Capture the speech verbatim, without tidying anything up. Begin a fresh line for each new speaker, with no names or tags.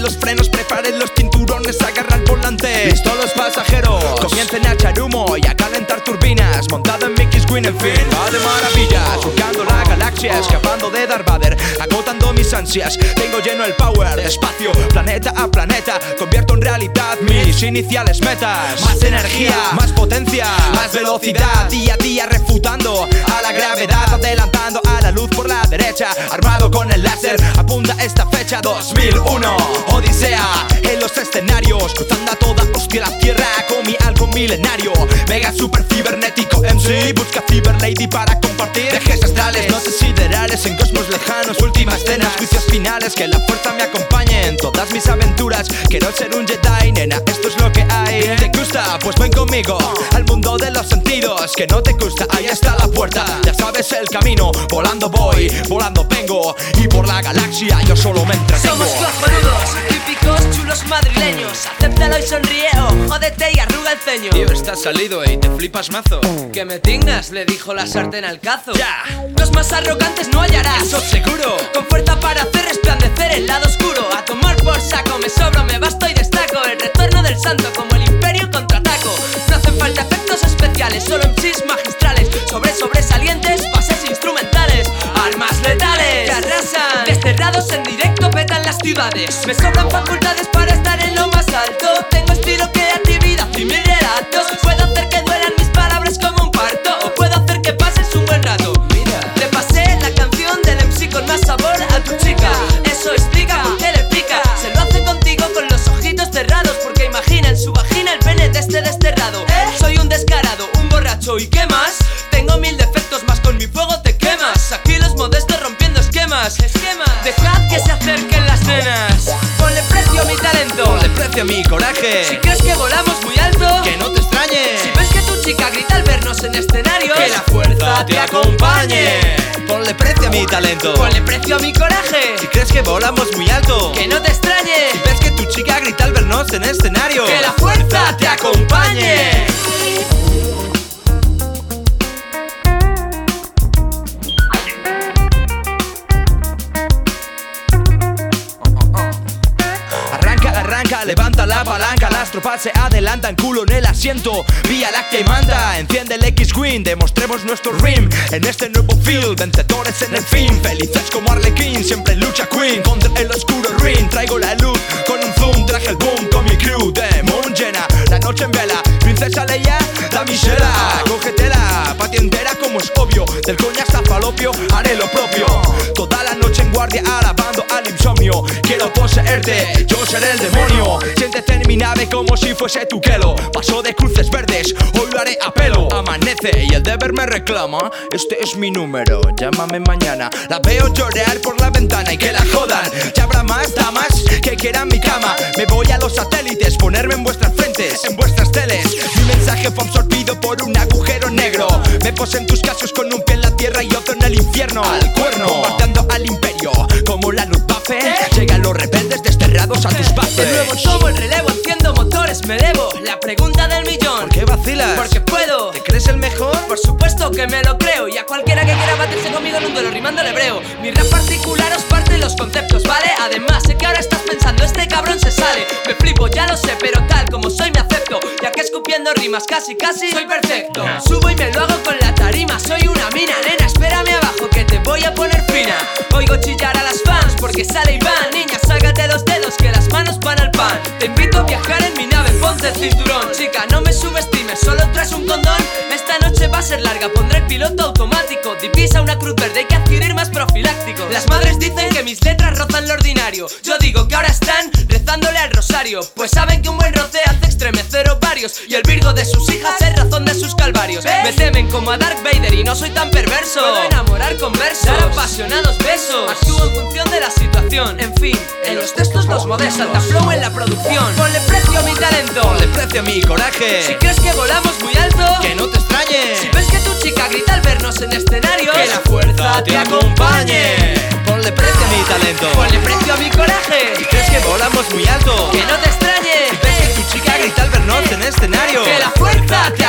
Suelten los frenos, preparen los cinturones, agarra el volante. Listo los pasajeros, comiencen a echar humo y a calentar turbinas. Montado en Mickey's Queen, en fin, va de maravillas. Surcando la galaxia, escapando de Darth Vader, agotando mis ansias. Tengo lleno el power, espacio, planeta a planeta. Convierto en realidad mis iniciales metas. Más energía, más potencia, más velocidad. Día a día refutando a la gravedad, adelantando a la luz por la derecha. Armado con el láser, apunta esta fecha dos mil uno. Odisea en los escenarios, cruzando a toda hostia la tierra con mi halcón milenario. Mega super cibernético M C, busca Cyber Lady para compartir viajes astrales, noches siderales en cosmos lejanos. Últimas cenas, juicios finales, que la fuerza me acompañe en todas mis aventuras. Quiero ser un Jedi, nena, esto es lo que hay. ¿Te gusta? Pues ven conmigo al mundo de los sentidos. Que no te gusta, ahí está la puerta. Ya sabes el camino, volando voy, volando vengo. Y por la galaxia yo solo me entretengo.
Somos cojonudos, típicos chulos madrileños. Acéptalo y sonríe, oh, jódete y arruga el ceño.
Tío, estás salido y te flipas mazo.
Que me tingas, le dijo la sartén al cazo.
Ya,
Los más arrogantes no hallarás,
eso seguro.
con fuerza para hacer resplandecer el lado oscuro. A tomar por saco, me sobro, me basto y destaco. El retorno del santo, como el imperio contraataco. No hacen falta efectos especiales, solo M Cs magistrales. Sobre sobresalientes, pases instrumentales. Armas letales que arrasan, desterrados en directo petan las ciudades. Me sobran facultades para estar en lo más alto. Tengo estilo, creatividad y mil relatos. Puedo hacer que duelan mis palabras como un parto, o puedo hacer que pases un buen rato.
Mira,
Te pasé la canción del M C con más sabor a tu chica. Eso explica por qué le pica. Se lo hace contigo con los ojitos cerrados, porque imagina en su vagina el pene de este desterrado. Soy un descarado, un borracho, ¿y qué más? Tengo mil defectos, más con mi fuego te quemas. Aquí los modestos rompiendo esquemas. Esquemas. Dejad que se acerquen las nenas. Ponle precio a mi talento.
ponle precio a mi coraje.
Si crees que volamos muy alto,
Que no te extrañe.
si ves que tu chica grita al vernos en escenarios,
Que la fuerza te acompañe. Ponle precio a mi talento.
Ponle precio a mi coraje.
Si crees que volamos muy alto,
Que no te extrañe,
si ves que tu chica grita al vernos en escenario,
que la fuerza te acompañe.
Arranca, arranca, levanta la palanca. Las tropas se adelantan, culo en el asiento. Vía Láctea y manda, enciende el X-Wing. Demostremos nuestro rim en este nuevo field. Vencedores en el fin, felices como Arlequín. Siempre lucha Queen contra el oscuro ring. Traigo la luz con un zoom, traje el boom con mi crew de moon llena. La noche en vela, princesa Leia, damisela. Cógetela, patio entera como es obvio. Del coña hasta falopio, haré lo propio. Toda la noche en guardia alabando al insomnio. Quiero poseerte, yo seré el demonio. Siéntete en mi nave como si fuese tu Kelo. Paso de cruces verdes, hoy lo haré a pelo. Amanece y el deber me reclama. Este es mi número, llámame mañana. La veo llorar por la ventana y que la jodan. Ya habrá más damas que quieran mi cama. Me voy a los satélites, ponerme en vuestras frentes, en vuestras teles. Mi mensaje fue absorbido por un agujero negro. Me posé en tus casos con un pie en la tierra y otro en el infierno. Al cuerno, bombardeando al imperio como la Luftwaffe. Llegan los rebeldes desterrados a tus bases.
De nuevo tomo el relevo, enciendo motores, me elevo. La pregunta del millón,
¿Por qué vacilas?
porque puedo.
¿Te crees el mejor?
Por supuesto que me lo creo. Y a cualquiera que quiera batirse conmigo en un duelo rimando el hebreo. Mi rap particular os parte los conceptos, ¿vale? Además, sé que ahora estás pensando, este cabrón se sale. Me flipo, ya lo sé, pero tal como soy me acepto. Ya que escupiendo rimas casi casi soy perfecto. Subo y me lo hago con la tarima, soy una mina. Nena, espérame abajo que te voy a poner fina. Oigo chillar a las fans porque sale Iván. Niña, sácate los dedos que las manos van al pan. Te invito a viajar en mi nave, ponte el cinturón. Chica, no me subestimes, solo traes un condón. Esta noche va a ser larga, pondré el piloto automático. Divisa una cruz verde, hay que adquirir más profiláctico. Las madres dicen que mis letras rozan lo ordinario. Yo digo que ahora están rezándole al rosario, pues saben que un buen roce hace estremecer ovarios. Y el virgo de sus hijas es razón de sus calvarios. Me temen como a Darth Vader y no soy tan perverso. Puedo enamorar con versos, dar apasionados besos. Actúo en función de la situación. En fin, en los textos los modés, alta flow en la producción. Ponle precio a mi talento,
Ponle precio a mi coraje.
si crees que volamos muy alto,
Que no te extrañe.
si ves que tu chica grita al vernos en escenarios,
Que la fuerza te acompañe. Ponle precio a mi talento.
Ponle precio a mi coraje.
Si crees que volamos muy alto,
Que no te extrañe.
si ves que tu chica grita al vernos en escenario,
Que la fuerza te